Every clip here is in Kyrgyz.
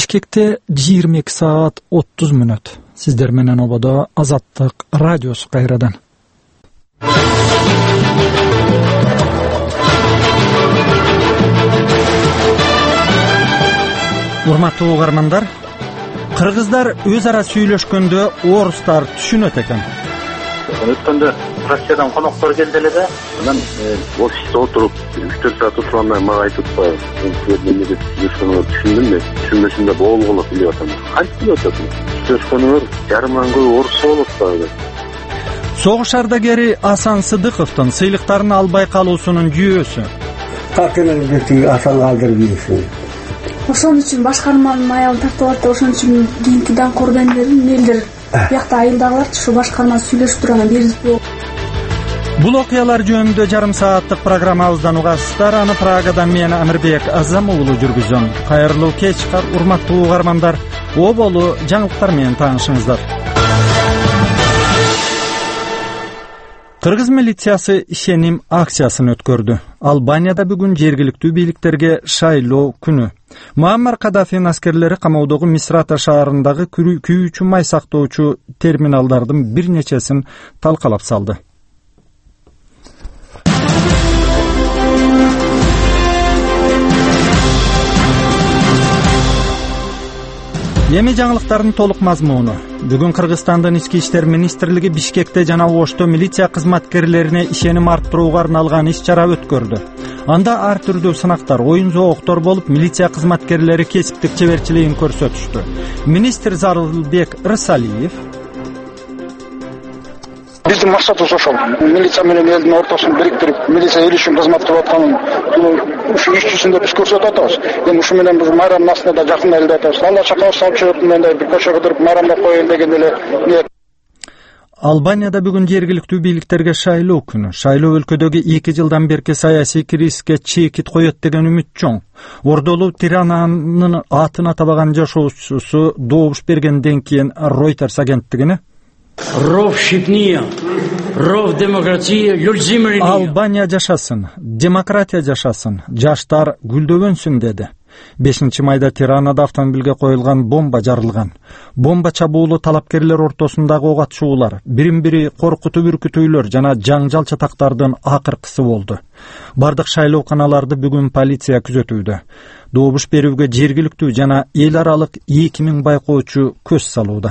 Бишкекте 22 саат 30 мүнөт. Сиздер менен ободо Азаттык радиосу кайрадан. Урматтуу угармандар, кыргыздар өз ара сүйлөшкөндө орустар түшүнөт экен. Өткөндө Россиядан коноктор келди эле да, анан офисте отуруп 3-4 саат отургандан мага айтып коюп, эмнеге сүйлөшкөнүңөр түшүндүм мен. Түшүнбөсүм да болголо билип атам. Кантип билип атасың? Сүйлөшкөнүңөр жарымдан көп орусча болот да. Согуш ардагери Асан Сыдыковдун сыйлыктарын албай калуусунун жүйөсү. Какенен Асан калдырбайсың. Ошон үчүн башкарманын аялын тартып алат да, ошон үчүн кийинки даңкордандардын элдер биякта айылдагылар ушу башкарма сүйлөшүп турган берип. Бул окуялар жөнүндө жарым сааттык программабыздан угасыздар. Аны Прагадан мен Амирбек Азам уулу жүргүзөм. Кайырлуу кеч, урматтуу угармандар. Оболу жаңылыктар менен таанышыңыздар. Кыргыз милициясы ишеним акциясын өткөрдү. Албанияда бүгүн жергиликтүү бийликтерге шайлоо күнү. Муаммар Каддафинин аскерлери камоодогу Мисрата шаарындагы күйүүчү май сактоочу терминалдардын бир нечесин талкалап салды. Эми жаңылыктардын толук мазмуну. Бүгүн Кыргызстандын ички иштер министрлиги Бишкекте жана Ошто милиция кызматкерлерине ишеним арттырууга арналган иш-чара өткөрдү. Анда ар түрдүү сынактар, оюн зооктор болуп, милиция кызматкерлери кесиптик чеберчилигин көрсөтүштү. Министр Зарылбек Рысалиев биздин максатыбыз ошол. Милиция менен элдин ортосун бириктирип, милиция эл үчүн кызмат кылып атканын ушу иш жүзүндө биз көрсөтүп атабыз. Эми ушу менен биз майрамдын астында да жакында эле атабыз. Алла чакабыз салып чыгып менде бир көчөгө туруп майрамдап коеюн деген эле ниет. Албанияда бүгүн жергиликтүү бийликтерге шайлоо күнү. Шайлоо өлкөдөгү 2 жылдан берки саясий кризиске чекит коет деген үмүт чоң. Ордолуу Тирананын атын атабаган жашоочусу добуш бергенден кийин Reuters агенттигине Ров Шипния, ров демократия, Люльзимирин. Албания жашасын, демократия жашасын, жаштар гүлдөгөнсүн деди. 5-майда Тиранада автомобилге коюлган бомба жарылган. Бомба чабуулу талапкерлер ортосундагы ок атышуулар, бирин-бири коркутуп үркүтүүлөр жана жаңжал чатактардын акыркысы болду. Бардык шайлооканаларды бүгүн полиция күзөтүүдө. Добуш берүүгө жергиликтүү жана эл аралык 2000 байкоочу көз салууда.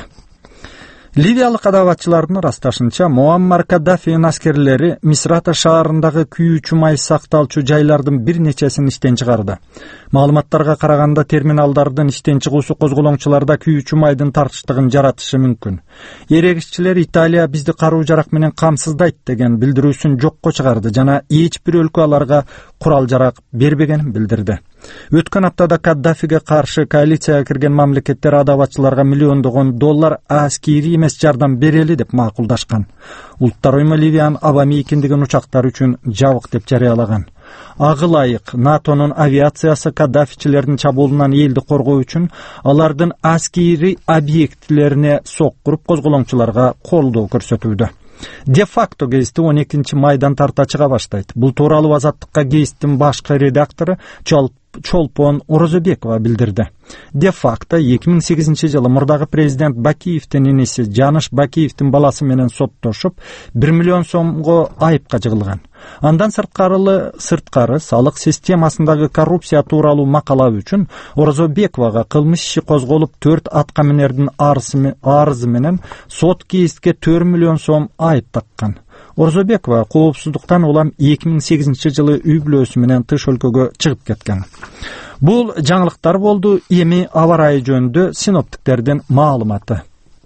Ливиялык кадаватчылардын ырасташынча, Муаммар Каддафинин аскерлери Мисрата шаарындагы күйүүчү май сакталчу жайлардын бир нечесин иштен чыгарды. Маалыматтарга караганда, терминалдардын иштен чыгуусу козголоңчуларда күйүүчү майдын тартыштыгын жаратышы мүмкүн. Эрегиччилер Италия бизди каруу жарак менен камсыздайт деген билдирүүсүн жокко чыгарды жана эч бир өлкө аларга курал жарак бербегенин билдирди. Өткөн аптада Каддафиге каршы коалицияга кирген мамлекеттер адабатчыларга миллиондогон доллар аскери эмес жардам берели деп макулдашкан. Улуттар уюму Ливиянын аба мейкиндигин учактар үчүн жабык деп жарыялаган. Агылайык НАТОнун авиациясы Каддафичилердин чабуулунан элди коргоо үчүн алардын аскери объектилерине соккуруп козголоңчуларга колдоо көрсөтүүдө. Де-факто гезити 12-майдан тарта чыга баштайт. Бул тууралуу Азаттыкка гезиттин башкы редактору Чолпон Орозобекова билдирди. Де-факто 2008 жылы мурдагы президент Бакиевдин иниси Жаныш Бакиевдин баласы менен соттошуп, 1 миллион сомго айыпка жыгылган. Андан сырткары салык системасындагы коррупция тууралуу макала үчүн Орозобековага кылмыш иши козголуп, 4 аткаминердин арызы менен сот кеестке 4 миллион сом айып таккан. Орозобекова коопсуздуктан улам 2008 жылы үй бүлөсү менен тыш өлкөгө чыгып кеткен. Бул жаңылыктар болду. Эми аба ырайы жөнүндө синоптиктердин маалыматы.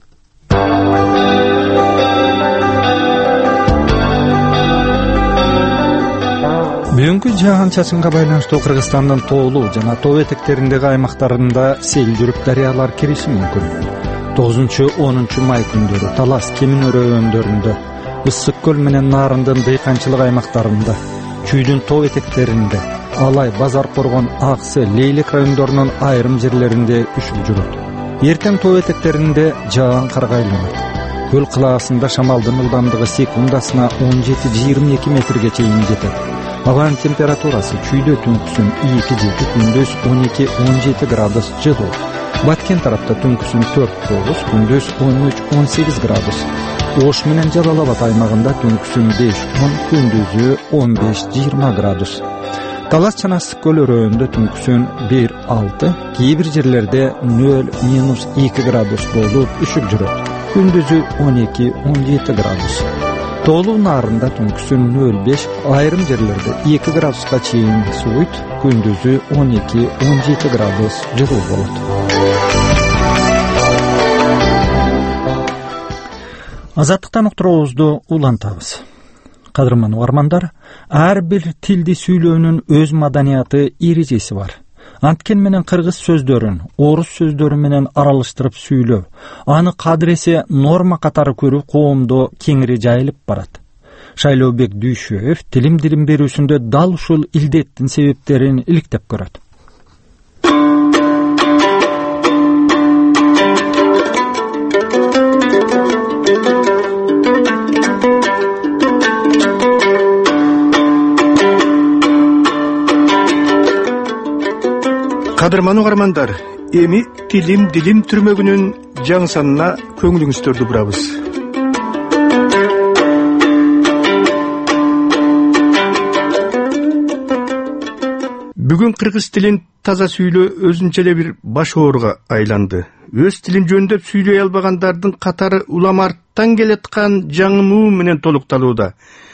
Бүгүнкү жаан-чачынга байланыштуу Кыргызстандын тоолуу жана тоо этектериндеги аймактарында сел жүрүп, дарыялар кириши мүмкүн. 9-10 май күндөрү Талас Кемин өрөөндөр Ысык көл менен Нарындын дыйканчылык аймактарында, Чүйдүн тоо этектеринде, Алай, Базар Коргон, Аксы, Лейлек райондорунун айрым жерлеринде үшүп жүрөт. Эртең тоо этектеринде жаан карга айланат. Көл кылаасында шамалдын ылдамдыгы секундасына 17-22 метрге чейин жетет. Абанын температурасы чүйдө түнкүсүн 2-7, күндүз 12-17 градус жылуу. Баткен тарапта түнкүсүн 4-9, күндүз 13-18 градус. Ош менен Жалал Абад аймагында түнкүсүн 5-10, күндүзү 15-20 градус. Талас жана Ысык көл өрөөнүндө түнкүсүн 1-6, кээ бир жерлерде 0-2 градус болуп үшүп жүрөт. Күндүзү 12-17 градус. Тоолуу наарында түнкүсүн 0-5, айрым жерлерде 2 градуска чейин сууйт, күндүзү 12-17 градус жылуу болот. Азаттыктан уктуруубузду улантабыз. Кадырман угармандар, ар бир тилди сүйлөөнүн өз маданияты, эрежеси бар. Анткен менен кыргыз сөздөрүн орус сөздөрү менен аралыштырып сүйлөө, аны кадыресе норма катары көрүү коомдо кеңири жайылып барат. Шайлообек Дүйшөев тилим дилим берүүсүндө дал ушул илдеттин себептерин иликтеп көрөт. Кадырман угармандар, эми тилим дилим түрмөгүнүн жаңы санына көңүлүңүздөрдү бурабыз. Бүгүн кыргыз тилин таза сүйлөө өзүнчө эле бир баш ооруга айланды. Өз тилин жөндөп сүйлөй албагандардын катары улам арттан келаткан жаңымуу менен толукталууда.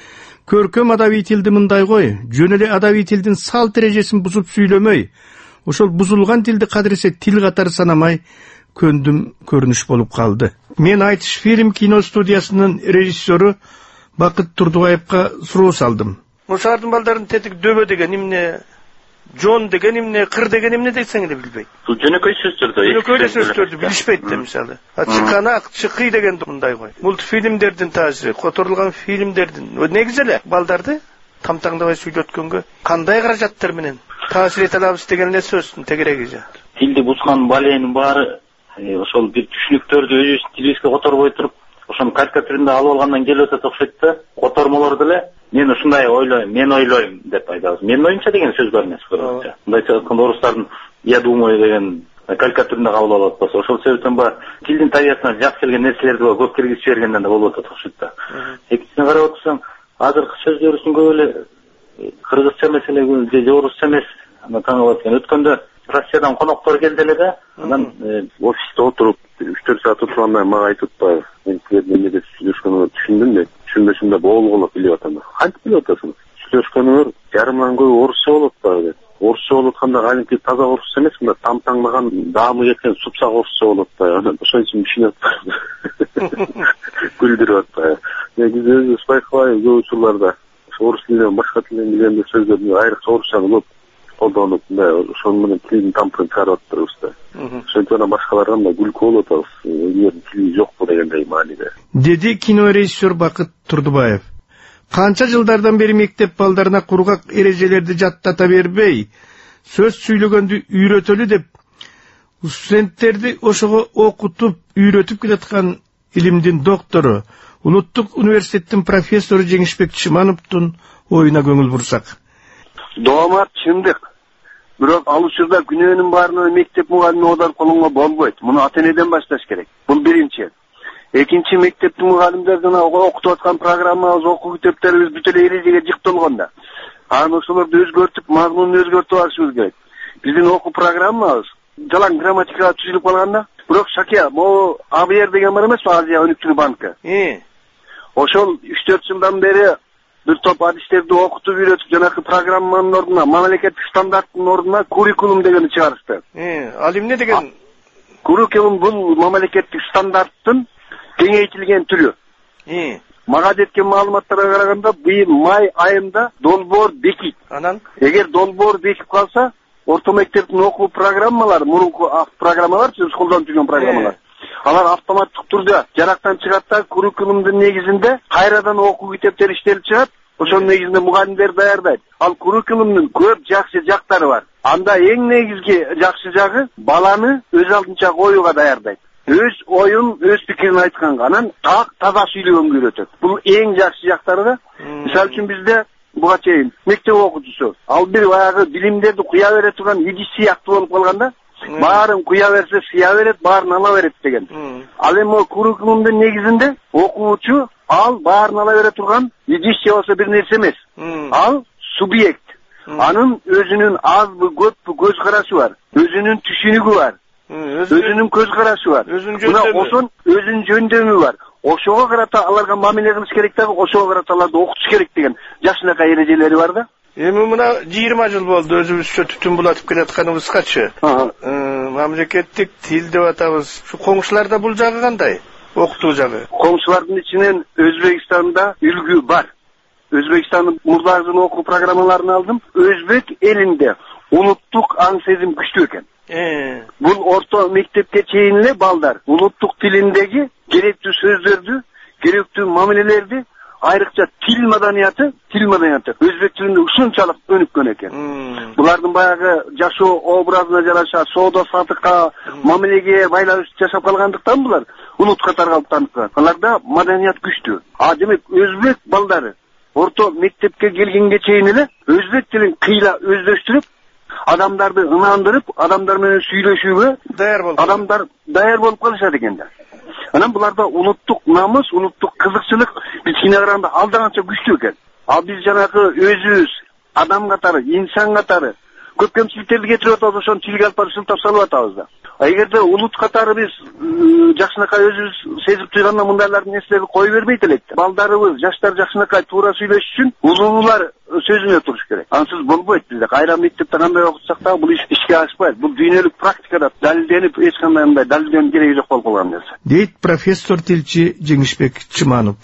Көркөм адабий тилди мындай кой, жөн эле адабий тилдин салт эрежесин бузуп сүйлөмөй, ошол бузулган тилди кадыресе тил катары санамай көндүм көрүнүш болуп калды. Мен Айтыш фильм кино студиясынын режиссеру Бакыт Турдубаевга суроо салдым. Ошолардын балдарын тетик дөбө деген эмне, жон деген эмне, кыр деген эмне десең эле билбейт. Бул жөнөкөй сөздөрдү. Жөнөкөй сөздөрдү билишпейт да мисалы. Чыкана, чыкый деген мындай кой. Мультфильмдердин таасири, которулган фильмдердин негизи эле балдарды тамтаңдабай сүйлөткөнгө кандай каражаттар менен таасир эте алабыз деген эле сөздүн тегереги жа. Тилди бузган баленин баары ошол бир түшүнүктөрдү өзүбүздүн тилибизге которбой туруп, ошону карикатурында алып алгандан келип атат окшойт да. Котормолор деле мен ушундай ойлойм, мен ойлойм деп айтабыз. Менин оюмча деген сөз бар эмес көбүнчө. Мындайча айтканда орустардын я думаю деген карикатурында кабыл алып атпаса, ошол себептен бар тилдин табиятына жак келген нерселерди көп киргизип жибергенден да болуп атат окшойт да. Экинчисине карап отурсаң, азыркы сөздөрүбүздүн көп эле кыргызча эмес эле же орусча эмес. Аны таңып аткан. Өткөндө Россиядан коноктор келди эле да. Анан офисте отуруп 3-4 саат отурганда мага айтып атпайбы, мен силердин эмнеде сүйлөшкөнүңөрдү түшүндүм. Түшүнбөсөм боолголоп билип атам. Кантип билип атасың? Сүйлөшкөнүңөр жарымдан көп орусча болуп атпайбы деп. Орусча болуп атканда кадимки таза орусча эмес, мына тамтаңлаган даамы кеткен супсак орусча болуп атпайбы. Анан ошон үчүн түшүнүп атпайбы. Күлдүрүп атпайбы. Негизи өзүбүз байкабайбыз көп учурларда орус тилинен башка тилден билген сөздөрдү айрыкча орусчаны көп колдонуп, ошону менен тилдин тампын чыгарып атабыз да. Ошентип башкаларга да күлкү болуп атабыз. Эгер тили жокпу дегендей мааниде. Деди кинорежиссер Бакыт Турдубаев. Канча жылдардан бери мектеп балдарына кургак эрежелерди жаттата бербей, сөз сүйлөгөндү үйрөтөлү деп, студенттерди ошого окутуп, үйрөтүп келаткан илимдин доктору, Улуттук университеттин профессору Жеңишбек Чымановдун оюна көңүл бурсак. Доомат чындык. Бирок ал учурда күнөөнүн баарын мектеп мугалими оодарып колгонго болбойт. Муну ата-энеден башташ керек. Бул биринчи. Экинчи, мектептин мугалимдердин окутуп аткан программабыз, окуу китептерибиз бүт эле эрежеге жыкталганда, аны ошолорду өзгөртүп, мазмунун өзгөртүп алышыбыз керек. Биздин окуу программабыз жалаң грамматикага түзүлүп калганда, бирок Шакия, могу АБР деген бар эмеспи, Азия өнүктүрүү банкы. Ошол 3-4 жылдан бери бир топ адистерди окутуп үйрөтүп, жанакы программанын ордуна, мамлекеттик стандарттын ордуна куррикулум дегенди чыгарышты. Ал эмне деген? Куррикулум бул мамлекеттик стандарттын кеңейтилген түрү. Мага жеткен маалыматтарга караганда, быйыл май айында долбоор бекит. Анан эгер долбоор бекип калса, орто мектептин окуу программалары, мурунку программалар, биз колдонуп жүргөн программалар, алар автоматтык түрдө жарактан чыгат да, куррикулумдун негизинде кайрадан окуу китептери иштелип чыгат. Ошонун негизинде мугалимдер даярдайт. Ал куррикулумдун көп жакшы жактары бар. Анда эң негизги жакшы жагы баланы өз алдынча коюуга даярдайт. Өз оюн, өз пикирин айтканга, анан так таза сүйлөгөнгө үйрөтөт. Бул эң жакшы жактары да. Мисалы үчүн бизде буга чейин мектеп окуучусу ал бир баягы билимдерди куя бере турган идис сыяктуу болуп калганда, Баарын куя берсе сыя берет, баарын ала берет деген. Ал эми о куррикулумдун негизинде окуучу ал баарын ала бере турган идиш же болсо бир нерсе эмес. Ал субъект. Анын өзүнүн азбы көппү көз карашы бар, өзүнүн түшүнүгү бар, өзүнүн көз карашы бар, мына ошон өзүнүн жөндөмү бар. Ошого карата аларга мамиле кылыш керек дагы, ошого карата аларды окутуш керек деген жакшынакай эрежелери бар да. Эми мына 20 жыл болду өзүбүзчө түтүн булатып келатканыбызгачы. Мамлекеттик тил деп атабыз. Şu коңшуларда бул жагы кандай? Окутуу жагы. Коңшулардын ичинен Өзбекстанда үлгү бар. Өзбекстандын мурдагы окуу программаларын алдым. Өзбек элинде улуттук аң сезим күчтүү экен. Бул орто мектепке чейин эле балдар улуттук тилиндеги керектүү сөздөрдү, керектүү мамилелерди, айрыкча тил маданияты өзбек тилинде ушунчалык өнүккөн экен. Булардын баягы жашоо образына жараша, соода сатыкка, мамилеге байланыш жашап калгандыктан булар улутка таралып таныткан. Аларда маданият күчтүү. Демек өзбек балдары орто мектепке келгенге чейин эле өзбек тилин кыйла өздөштүрүп, адамдарды ынандырып, адамдар менен сүйлөшүүгө адамдар даяр болуп калышат экендер. Анан буларда улуттук намыс, улуттук кызыкчылык кичине караганда алданча күчтүү экен. Ал биз жанагы өзүбүз адам катары, инсан катары көп кемчиликтерди кетирип атабыз, ошону тилге алып барып сылтап салып атабыз да. Эгерде улут катары биз жакшынакай өзүбүз сезип туйганда мындайлардын нерселерди кое бербейт элек. Балдарыбыз, жаштар жакшынакай туура сүйлөш үчүн улуулар сөзүнө туруш керек. Ансыз болбойт бизде. Кайра мектепте кандай окутсак да бул ишке ашпайт. Бул дүйнөлүк практикада далилденип, эч кандай мындай далилденүү кереги жок болуп калган нерсе. Дейт профессор тилчи Жеңишбек Чыманов.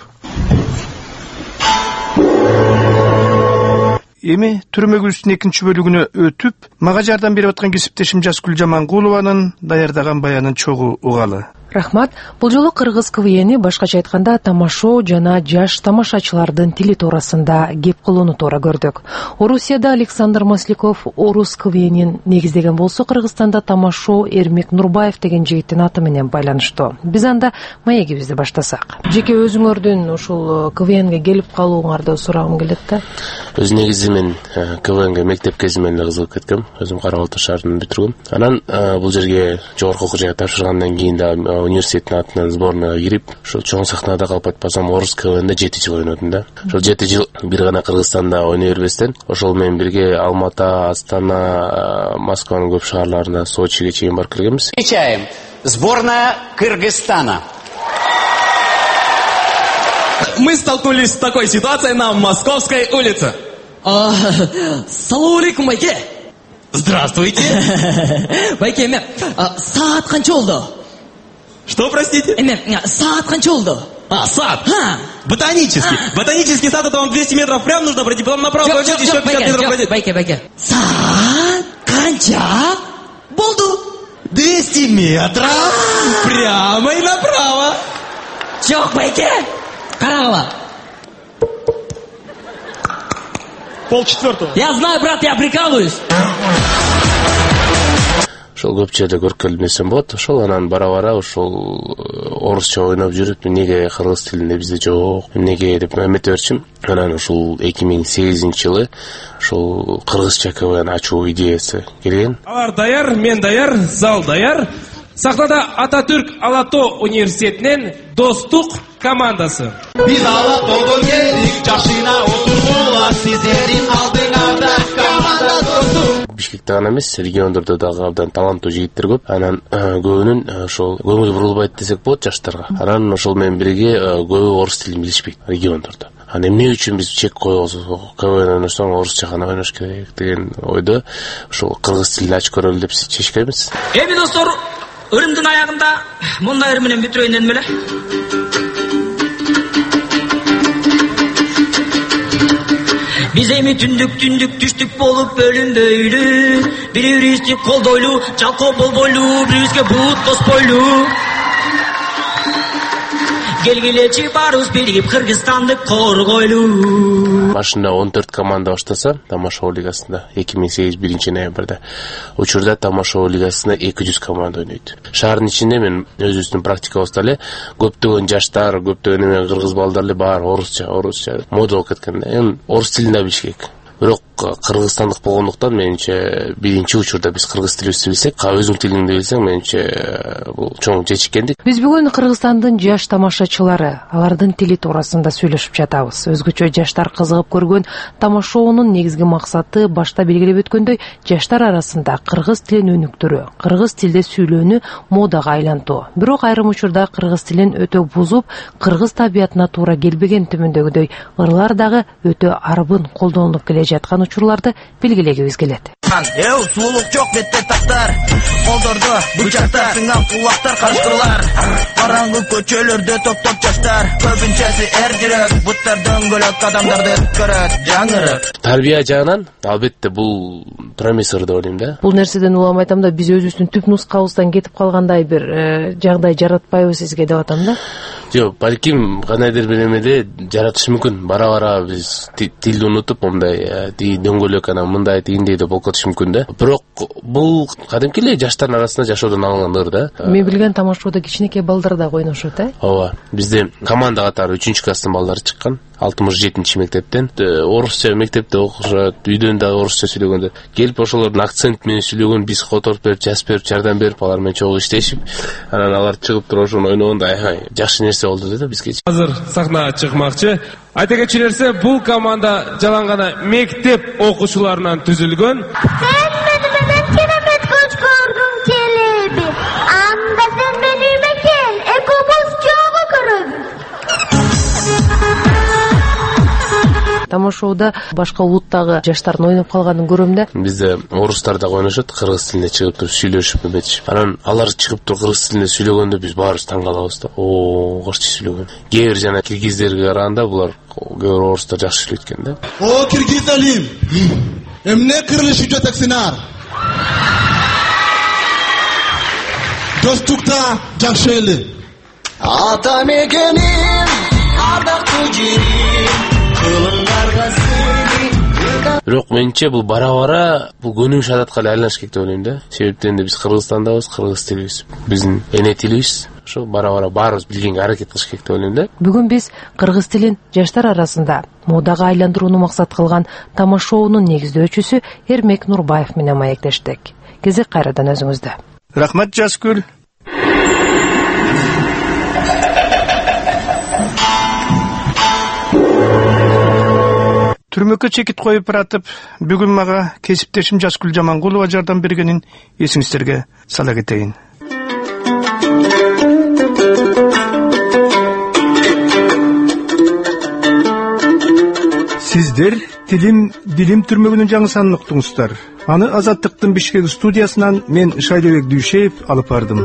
Эми түрмөгүбүздүн экинчи бөлүгүнө өтүп, мага жардам берип аткан кесиптешим Жазгүл Жамангулованын даярдаган баянын чогуу угалы. Рахмат. Бул жолу кыргыз КВНи башкача айтканда тамашоо жана жаш тамашачылардын тили туурасында кеп кылууну туура көрдүк. Орусияда Александр Масляков орус КВНин негиздеген болсо, Кыргызстанда тамашоо Эрмек Нурбаев деген жигиттин аты менен байланыштуу. Биз анда маегибизди баштасак. Жеке өзүңөрдүн ушул КВНге келип калууңарды сурагым келет да. Өз негизи мен КВНге мектеп кезимден эле кызыгып кеткем. Өзүм Кара Балта шаарынан бүтүргөм. Анан бул жерге жогорку окуу жайга тапшыргандан кийин да университеттин атынан сборныйга кирип, ошол чоң сахнада калып атпасам орус КВНде 7 жыл ойнодум да. Ошол 7 жыл бир гана Кыргызстанда ойной бербестен, ошол менен бирге Алматы, Астана, Москванын көп шаарларына, Сочиге чейин барып келгенбиз. Встречаем сборная Кыргызстана. Мы столкнулись с такой ситуацией на Московской улице. Салам алейкум, байке. Здравствуйте. Байке, саат канча болду? Что, простите? Саат канча болду? Сад. Ботанический. Ботанический сад, это вам 200 метров прям нужно пройти, потом направо пойдете, еще 50 метров пройти. Байке. Саат канча болду? 200 метров прямо и направо. Жок, байке. Карагыла. 3:30. Я знаю, брат, я прикалываюсь. Ошол көп жерде көрүп келдим десем болот. Ошол анан бара ошол орусча ойноп жүрүп, эмнеге кыргыз тилинде бизде жок, эмнеге деп эметип берчим. Анан ушул 2008-жылы ошол кыргызча КВН ачуу идеясы келген. Алар даяр, мен даяр, зал даяр. Сахнада Ататүрк Алато университетинен Достук командасы. Биз Алатодон келдик, жашына отургула, сиздердин алдыңарда команда Достук. Бишкекте гана эмес, региондордо дагы абдан таланттуу жигиттер көп. Анан көбүнүн ошол көңүл бурулбайт десек болот жаштарга. Анан ошол менен бирге көбү орус тилин билишпейт региондордо. Анан эмне үчүн биз чек коебуз, КВН ойносоң орусча гана ойнош керек деген ойдо ошол кыргыз тилин ачып көрөлү деп чечкенбиз. Эми достор, өрүмдүн аягында мындай ыр менен бүтүрөйүн дедим эле. Биз эми түндүк түштүк болуп бөлүнбөйлү, бири-бирибизди колдойлу, жалкоо болбойлу, бирибизге бут тоспойлу. Келгилечи барыбыз биригип Кыргызстанды коргойлу. Башында 14 команда баштаса, тамашоо лигасында 2008 1-ноябрда. Учурда тамашоо лигасында 200 команда ойнойт. Шаардын ичинде мен өзүбүздүн практикабызда эле көптөгөн жаштар, көптөгөн кыргыз балдар эле баары орусча мода болуп кеткен. Эми орус тилин да билиш керек. Бирок кыргызстандык болгондуктан менимче биринчи учурда биз кыргыз тилибизди билсек, өзүң тилиңди билсең, менимче бул чоң жетишкендик. Биз бүгүн Кыргызстандын жаш тамашачылары, алардын тили туурасында сүйлөшүп жатабыз. Өзгөчө жаштар кызыгып көргөн тамашоонун негизги максаты башта белгилеп өткөндөй, жаштар арасында кыргыз тилин өнүктүрүү, кыргыз тилде сүйлөөнү модага айлантуу. Бирок айрым учурда кыргыз тилин өтө бузуп, кыргыз табиятына туура келбеген төмөндөгүдөй ырлар дагы өтө арбын колдонулуп келе жаткан учурларды белгилегибиз келет. Суулук жок бетте тактар, колдордо бычактар, сыңган кулактар, карыштырлар. Караңгы көчөлөрдө топтоп жаштар, көбүнчөсү эр жүрөк, буттар дөңгөлөк адамдарды көрөт, жаңырып. Тарбия жагынан албетте бул промиссор деп ойлойм да. Бул нерседен улам айтам да, биз өзүбүздүн түп нускабыздан кетип калгандай бир жагдай жаратпайбы сизге деп атам да. Жок, балким кандайдыр бир эмеде жаратышы мүмкүн. Бара-бара биз тилди унутуп, мындай дөңгөлөк анан мындай тигиндей деп болуп кетиши мүмкүн да. Бирок бул кадимки эле жаштардын арасында жашоодон алынган ыр да. Мен билген тамашоодо кичинекей балдар да ойношот, Ооба. Бизде команда катары 3-класстын балдары чыккан. 67-чи мектептен орусча мектепте окушат, үйдөн дагы орусча сүйлөгөндө келип ошолордун акцент менен сүйлөгөн биз которуп берип, жазып берип, жардам берип, алар менен чогуу иштешип, анан алар чыгып туруп ошону ойногондо жакшы нерсе болду да бизге. Азыр сахнага чыкмакчы. Айта кетчү нерсе, бул команда жалаң гана мектеп окуучуларынан түзүлгөн. Сен менен керемет көч көргүң келеби? Анда сен мениме кел, экөөбүз жогу көрөлү. Тамашоодо башка улуттагы жаштардын ойноп калганын көрөм да. Бизде орустар дагы ойношот, кыргыз тилинде чыгып туруп сүйлөшүп эметишип. Анан алар чыгып туруп кыргыз тилинде сүйлөгөндө биз баарыбыз таң калабыз да. Кошчу сүйлөгөн. Кээ бир жана киргиздерге караганда булар кээ бир орустар жакшы сүйлөйт экен да. О киргиз алим. Эмне кырылышып жатасыңар? Достукта жакшы эле. Ата мекеним, ардактуу жерим. Бирок менче бул бара-бара бул көнүмүш адатка эле айланыш керек деп ойлойм да. Себептен де биз Кыргызстандабыз, кыргыз тилибиз биздин эне тилибиз. Ошо бара-бара баарыбыз билгенге аракет кылыш керек деп ойлойм да. Бүгүн биз кыргыз тилин жаштар арасында модага айландырууну максат кылган тамашоонун негиздөөчүсү Эрмек Нурбаев менен маектештик. Кезек кайрадан өзүңүздө. Рахмат Жазгүл. Түрмөккө чекит коюп баратып, бүгүн мага кесиптешим Жазгүл Жамангулова жардам бергенин эсиңиздерге сала кетейин. Сиздер Дилим түрмөгүнүн жаңы санын уктуңуздар. Аны Азаттыктын Бишкек студиясынан мен Шайлебек Дүйшеев алып бардым.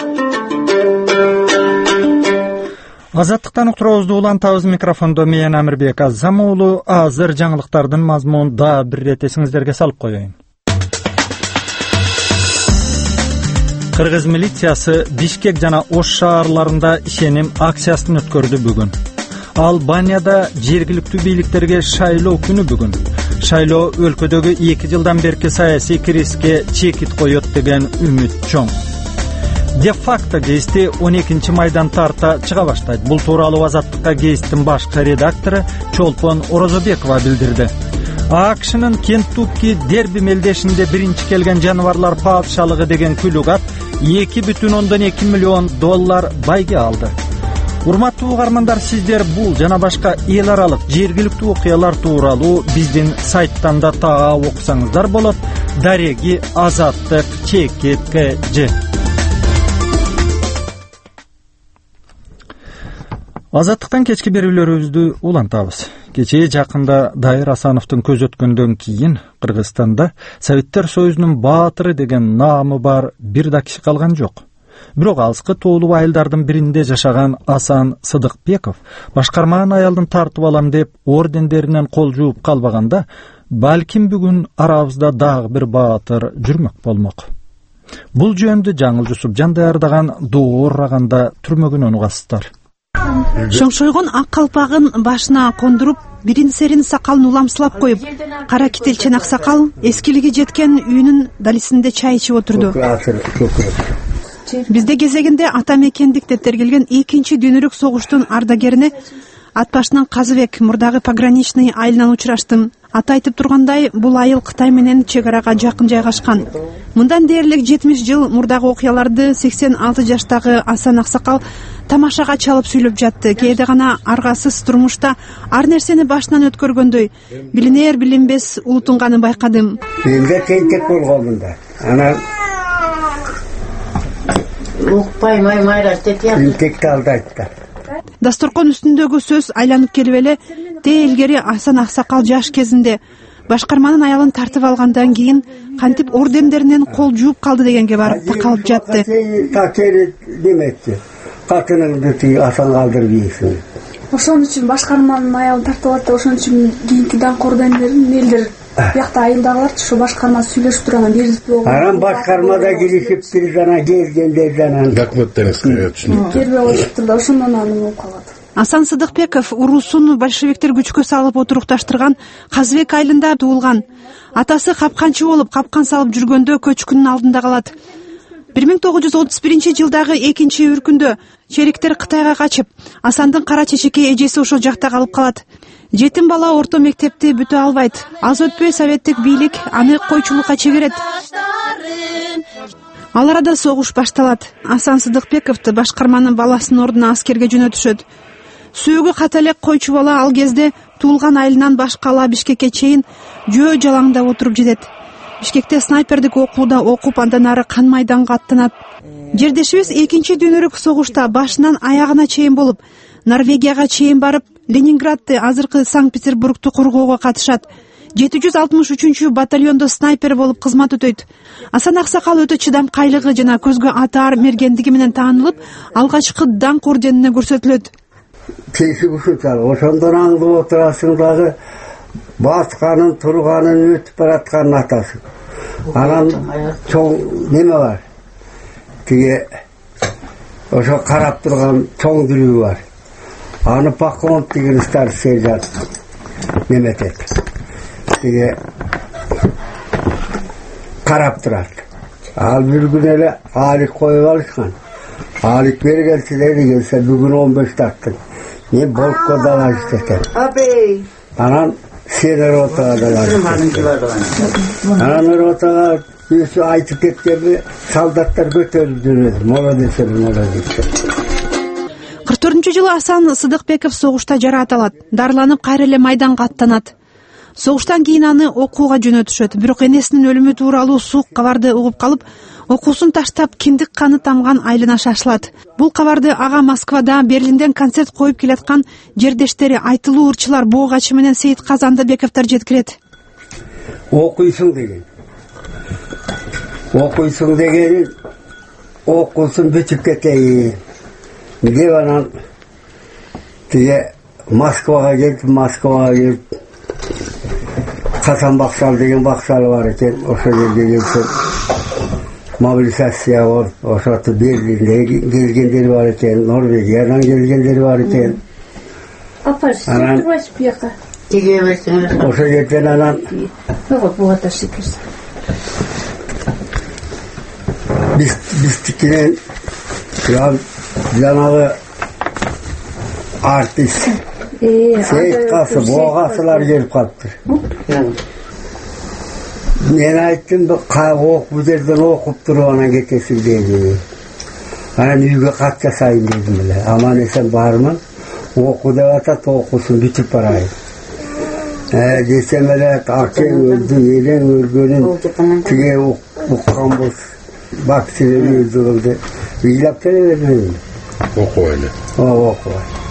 Азаттыктан уктуруубузду улантабыз. Микрофондо мен Амирбек Азам уулу. Азыр жаңылыктардын мазмунун да бир ирет эсиңиздерге салып коеюн. Кыргыз милициясы Бишкек жана Ош шаарларында ишеним акциясын өткөрдү бүгүн. Албанияда жергиликтүү бийликтерге шайлоо күнү бүгүн. Шайлоо өлкөдөгү 2 жылдан берки саясий кризиске чекит коет деген үмүт чоң. Де-факто гезити 12 майдан тарта чыга баштайт. Бул тууралуу Азаттыкка гезиттин башкы редактору Чолпон Орозобекова билдирди. АКШнын Кентукки дерби мелдешинде биринчи келген жаныбарлар падышалыгы деген күлүгат $2,2 миллион байге алды. Урматтуу угармандар, сиздер бул жана башка эл аралык жергиликтүү окуялар тууралуу биздин сайттан да таа окусаңыздар болот. Дареги Азаттык ЧКТЖ. Азаттыктан кечки берүүлөрүбүздү улантабыз. Кечээ жакында Дайыр Асановдун көз өткөндөн кийин Кыргызстанда Советтер Союзунун баатыры деген наамы бар бир да киши калган жок. Бирок алыскы тоолуу айылдардын биринде жашаган Асан Сыдыкбеков башкарман аялдын тартып алам деп ордендеринен кол жууп калбаганда, балким бүгүн арабызда дагы бир баатыр жүрмөк болмок. Бул жөнүндө Жаңыл Жусупжан даярдаган Доо ураганда түрмөгүнөн угасыздар. Шоңшойгон ак калпагын башына кондуруп, бирин-серин сакалын уламсылап коюп, кара кителчен аксакал эскилиги жеткен үйүнүн далисинде чай ичип отурду. Бизде кезегинде ата мекендик деп тергелген 2-дүнүрүк согуштун ардагерине ат башынан Казыбек, мурдагы пограничный айылынан учураштым. Аты айтып тургандай, бул айыл Кытай менен чек арага жакын жайгашкан. Мындан дээрлик 70 жыл мурдагы окуяларды 86 жаштагы Асан Аксакал тамашага чалып сүйлөп жатты. Кээде гана аргасыз турмушта ар нерсени башынан өткөргөндөй билинер билинбес улутунганы байкадым. Менде тентек болгонмунда. Анан укпай майраш деп тентекти алдайтты. Дасторкон үстүндөгү сөз айланып келип эле тээ илгери Асан Аксакал жаш кезинде башкарманын аялын тартып алгандан кийин кантип ордендеринен кол жууп калды дегенге барып такалып жатты. Такери деметти. Катыныңды тиги Асан калдырып ийсиң. Ошон үчүн башкарманын аялын тартып алат да ошон үчүн кийинки даңк ордендерин элдер биякта айылдагыларчы ушу башкарма сүйлөшүп турган берип болгон. Анан башкармада киришип бир жана келгендерден документтериңиз түшүнүп. Кербей коюптур да ошондон анын болуп калат. Асан Сыдыкбеков уруусун большевиктер күчкө салып отурукташтырган Казыбек айылында туулган. Атасы капканчы болуп капкан салып жүргөндө көчкүнүн алдында калат. 1931-жылдагы 2-үркүндө чериктер Кытайга качып, Асандын кара чечеке эжеси ошол жакта калып калат. Жетим бала орто мектепти бүтө албайт. Аз өтпөй советтик бийлик аны койчулукка чегерет. Ал арада согуш башталат. Асан Сыдыкбековду башкарманын баласынын ордуна аскерге жөнөтүшөт. Сөөгү ката элек койчу бала ал кезде туулган айылынан башкала Бишкекке чейин жөө жалаңдап отуруп жетет. Бишкекте снайпердик окууда окуп, андан ары кан майданга аттанат. Жердешибиз 2-дүнүрүк согушта башынан аягына чейин болуп, Норвегияга чейин барып, Ленинградты, азыркы Санкт-Петербургту коргоого катышат. 763 батальондо снайпер болуп кызмат өтөйт. Асан Аксакал өтө чыдамкайлыгы жана көзгө атаар мергендиги менен таанылып, алгачкы даңк орденине көрсөтүлөт. Кейси ушунча, ошондон аңдып отурасың дагы басканын, турганын, өтүп баратканын атасы. Анан чоң неме бар? Тиги ошо карап турган чоң дүрүү бар. Аны Пахомов деген старший сержант неметет. Тиги карап турат. Ал бир күн эле алик коюп алышкан. Алик бергенсилери келсе бүгүн 15 тактын. Не болко дала иштетет. Анан сенер ротага дала иштетет. Анан ротага өзү айтып кеткенде солдаттар көтөрүп жүрөдү. Молодец, молодец. 44-жылы Асан Сыдыкбеков согушта жаратылат. Дарыланып кайра эле майданга аттанат. Согуштан кийин аны окууга жөнөтүшөт. Бирок энесинин өлүмү тууралуу суук кабарды угуп калып, окуусун таштап киндик каны тамган айылына шашылат. Бул кабарды ага Москвада, Берлинден концерт коюп келаткан жердештери, айтылуу ырчылар Боогачы менен Сейит Казандабековдор жеткирет. Окуйсуң деген. Окуйсуң деген окуусун бүтүп кетейин. Деп анан тиге Москвага келип Касан баксал деген баксалы бар экен. Ошо жерге келсем мобилизация болуп, ошоту Берлинден келгендер бар экен, Норвегиядан келгендер бар экен. Апа, сиз турбайсыз буяка. Тиге берсеңиз. Ошо жерден анан буга ташыйсыз. Биздикинен жанагы артист Сейит Касы, Боогасылар келип калыптыр. Мен айттым, бу жерден окуп туруп анан кетесиң деди. Анан үйгө кат жасайын дедим эле. Аман эсен бармын, оку деп атат, окуусун бүтүп барайын. Десем эле акең өлдү, элең өлгөнүн тиге укканбыз. Баксилер өлдү кылды. Ыйлап келе бермейм. Оку эле. Оку.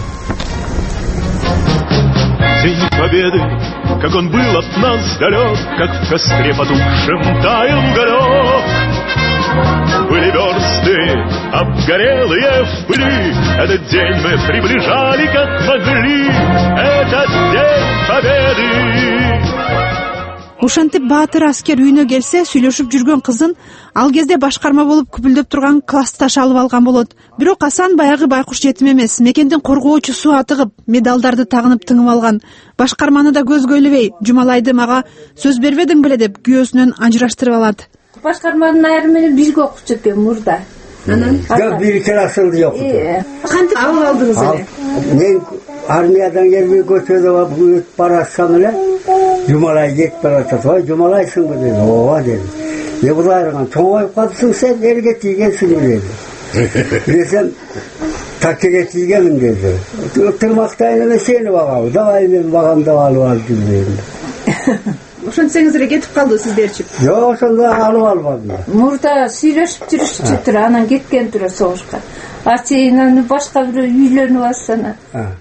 День Победы, как он был от нас далек, как в костре потухшем таял уголек. Были версты обгорелые в пыли, этот день мы приближали как могли, этот день Победы. Ушантип баатыр аскер үйүнө келсе, сүйлөшүп жүргөн кызын ал кезде башкарма болуп күпүлдөп турган классташ алып алган болот. Бирок Асан баягы байкуш жетим эмес, мекендин коргоочусу атыгып, медалдарды тагынып тыңып алган. Башкарманы да көзгө илебей, Жумалайды мага сөз бербедиң беле деп күйөөсүнөн ажыраштырып алат. Башкарманын айрым менен бирге окутуп экен мурда. Анан бир классты окуту. Кантип алып алдыңыз эле? Мен армиядан келбей көчөдө өтүп баратсам эле Жумалай кетип баратат. Ой, Жумалайсыңбы деди. Ооба деди. Булайрган чоңоюп калдысың сен, элге тийгенсиңби деди. Десем, такеге тийгенмин деди. Тырмактайын эле сени багабы. Давай мен багамды алып алып жүрөйүн. Ошентсеңиз эле кетип калды сиздерчи? Жок, ошондо алып албадым. Мурда сүйлөшүп жүрүшчү, анан кеткен тура согушка. Ачыйын башка бирөө үйлөнүп атсана.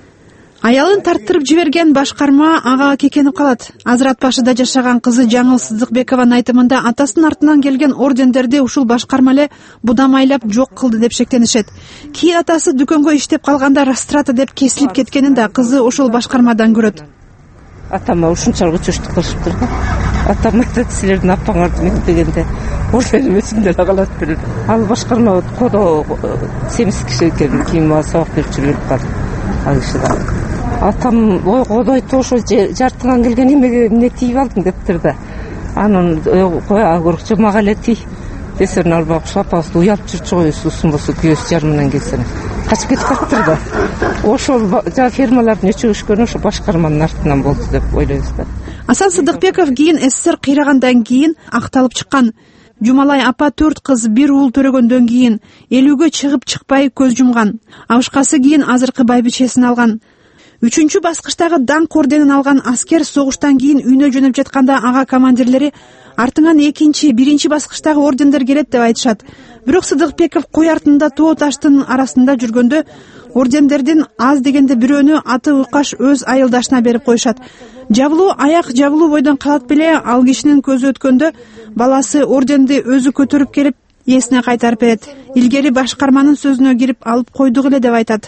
Аялын тарттырып жиберген башкарма ага кекенип калат. Азырат башыда жашаган кызы Жаңыл Сыздыкбекованын айтымында атасынын артынан келген ордендерди ушул башкарма эле будамайлап жок кылды деп шектенишет. Кийин атасы дүкөнгө иштеп калганда растрата деп кесилип кеткенин да кызы ошол башкармадан көрөт. Атама ушунчалык учуштук кылышыптыр да. Атам айтат, силердин апаңарды мектегенде орден өсүмдөр калат бир. Ал башкарма кодо семиз киши экен, кийин мага сабак берип жүрүп калды. Ал киши да. Атам ой кодойт ошо жартыңан келген эмеге эмне тийип алдың дептир да. Анан кой көрчү мага эле тий. Десерин албап шапасы уялып жүрчү ғой, суусун болсо күйөөсү жарымынан келсен. Качып кетип калыптыр да. Ошол фермалардын өчүгүшкөнү ошо башкарманын артынан болду деп ойлойбуз да. Асан Сыдыкбеков кийин СССР кыйрагандан кийин акталып чыккан. Жумалай апа 4 кыз, 1 уул төрөгөндөн кийин 50гө чыгып чыкпай көз жумган. Абышкасы кийин азыркы байбичесин алган. 3-чү баскычтагы даңк орденин алган аскер согуштан кийин үйүнө жөнөп жатканда ага командирлери артыңан 2-чи, 1-чи баскычтагы ордендер келет деп айтышат. Бирок Сыдыкбеков кой артында тоо таштын арасында жүргөндө ордендердин аз дегенде бирөөнү аты Укаш өз айылдашына берип коюшат. Жабылуу аяк жабылуу бойдон калат беле, ал кишинин көзү өткөндө баласы орденди өзү көтөрүп келип ээсине кайтарып берет. Илгери башкарманын сөзүнө кирип алып койдук эле деп айтат.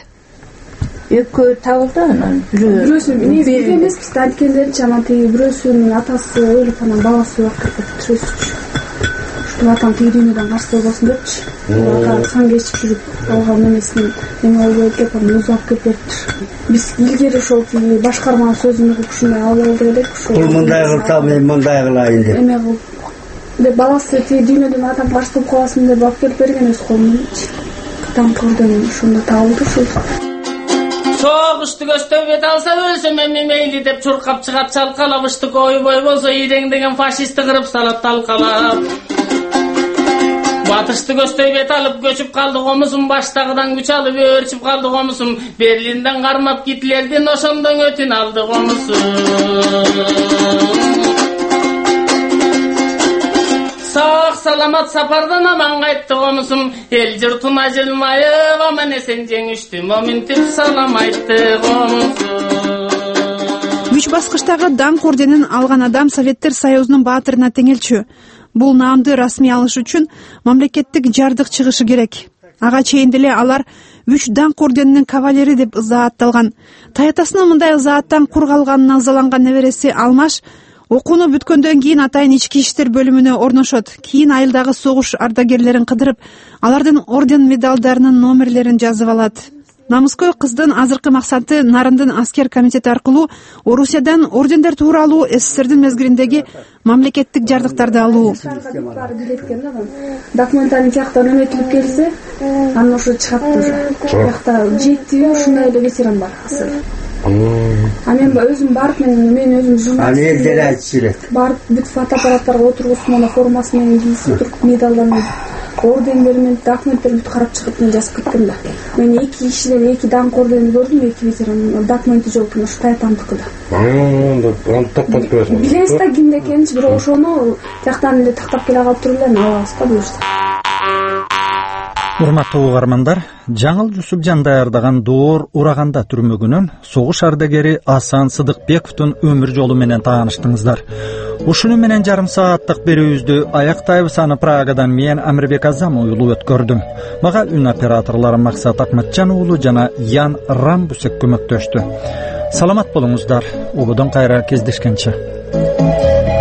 Экөө табылды анан бирөөсү эмес, бизде анткендерчи анан тиги бирөөсүнүн атасы өлүп анан баласы бактырып бүтүрөсүчү. Ушул атам тиги дүйнөдөн карсы болбосун депчи. Ага сан кечип жүрүп алган эмесин эме болбой келип анан өзү алып келип бериптир. Биз илгери ошол тиги башкарманын сөзүн угуп ушундай алып алды элек. Бул мындай кылсам мен мындай кылайын деп. Эме кылып баласы тиги дүйнөдөн атам каршы болуп каласың деп алып келип берген өз колу мененчи. Кытам көрдөн ошондо табылды ушул. Соғышты көстөп бет алса өлсөм эми мейли деп чуркап чыгат чалкалап, ыштык ойбой болсо ирең деген фашистти кырып салат талкалап. Батышты көстөй бет алып көчүп калды комусум, баштагыдан күч алып өөрчүп калды комусум. Берлинден кармап Гитлердин ошондон өтүн алды комусум. Сак саламат сапардан аман кайтты комусум. Эл журтуна жылмайып аман эсен жеңиштү моминтип салам айтты комусум. 3 баскычтагы даңк орденин алган адам Советтер Союзунун баатырына теңелчү. Бул наамды расмий алыш үчүн мамлекеттик жардык чыгышы керек. Ага чейин деле алар 3 даңк орденинин кавалери деп ызаатталган. Таятасынын мындай ызааттан кур калганына ызаланган небереси Алмаш окууну бүткөндөн кийин атайын ички иштер бөлүмүнө орношот. Кийин айылдагы согуш ардагерлерин кыдырып, алардын орден медалдарынын номерлерин жазып алат. Намыскөй кыздын азыркы максаты Нарындын аскер комитети аркылуу Орусиядан ордендер тууралуу СССРдин мезгилиндеги мамлекеттик жардыктарды алуу. Документалдын тияктан өмөтүлүп келсе, анан ошо чыгат уже. Тиякта жетти, ушундай эле ветеран бар азыр. А мен өзүм барып, мен өзүм журналист. Барып, бүт фотоаппараттарга отургузуп, мына формасы менен кийип туруп, медалдарын, ордендер менен документтерин бүт карап чыгып, мен жазып кеттим да. Мен 2 кишиден 2 даңк орденин көрдүм, 2 ветеран документи жок, ошо таятамдыкы да. Аны тапкан көрөсүң. Билебиз да кимде экенин, бирок ошону тияктан эле тактап келе калып туруп эле алабыз да буюрса. Урматтуу угармандар, Жаңыл Жусупжан даярдаган Доор ураганда түрмөгүнөн согуш ардагери Асан Сыдыкбековдун өмүр жолу менен тааныштыңыздар. Ушуну менен жарым сааттык берүүбүздү аяктайбыз. Аны Прагадан мен Амирбек Азам уюлу өткөрдүм. Мага үн операторлору Максат Акматжан уулу жана Ян Рамбусек көмөктөштү. Саламат болуңуздар. Убудон кайра кездешкенче.